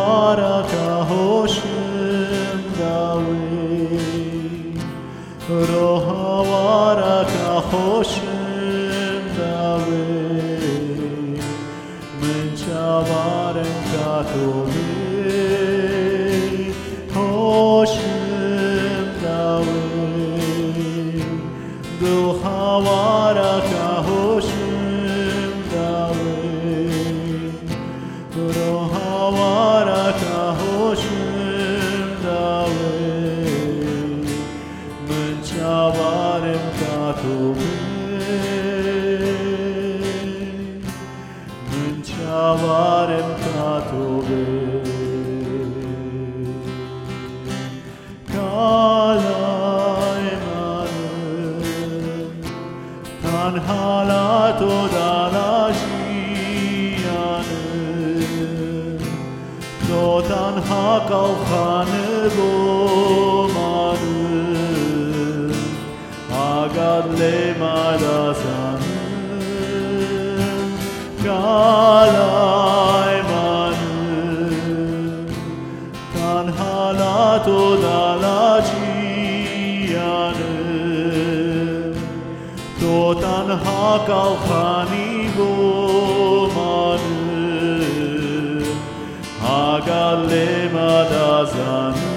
Hoshem David, Rohavaraka Hoshem David, Menchavarem Katovei, Hoshem David, Rohavaraka Hoshem David, Rohavaraka Hoshem David, Menchavarem Katovei, Menchavarem Katovei, Kalai Manem, Tanhala Todalajianem, Dotan Hakalchane Gomanem, Agad Lemadasanem, Kalai Manem, Tanhala Todalajianem, Dotan Hakalchani Gomanem, Agad Lemadasanem,